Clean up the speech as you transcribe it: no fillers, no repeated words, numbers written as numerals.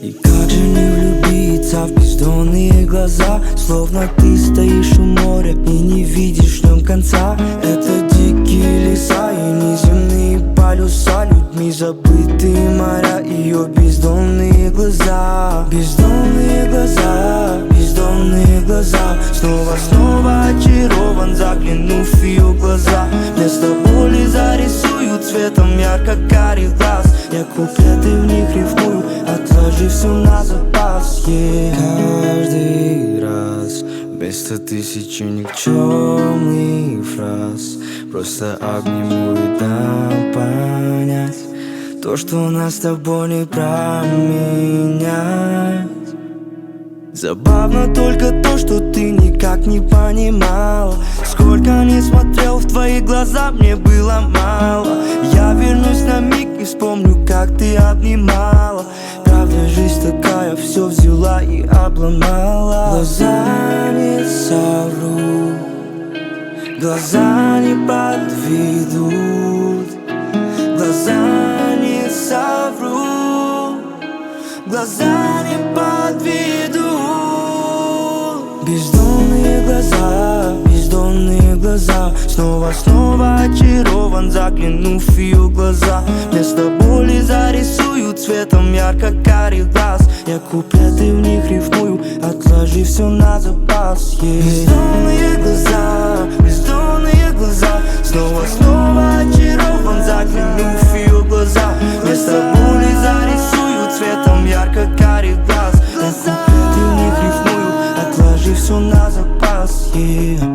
И как же не влюбиться в бездонные глаза, словно ты стоишь у моря и не видишь в нем конца. Это дикие леса и неземные полюса, людьми забытые моря, ее бездонные глаза. Бездонные глаза, бездонные глаза. Снова очарован, заглянув в ее глаза. Вместо боли зарисую цветом ярко-карих глаз. Я куплеты в них рифмую, отложи все на запас, Каждый раз вместо тысячи никчемных фраз просто обниму и дам понять то, что нас с тобой не променять. Забавно только то, что ты никак не понимал. Сколько не смотрел в твои глаза, мне было мало. Я вернусь на миг и вспомню, как ты обнимала. Правда, жизнь такая, все взяла и обломала. Глаза не соврут, глаза не подведут. Глаза не соврут, глаза не подведут. Бездонные глаза, бездонные глаза. Снова очарован, заглянув в ее глаза. Вместо боли зарисую цветом ярко-карих глаз. Я куплеты в них рифмую, отложи все на запас, Бездонные глаза, бездонные глаза. Снова очарован, заглянув в ее глаза. Вместо боли зарисую цветом ярко-карих глаз. Я куплеты в них рифмую, отложи все на запас,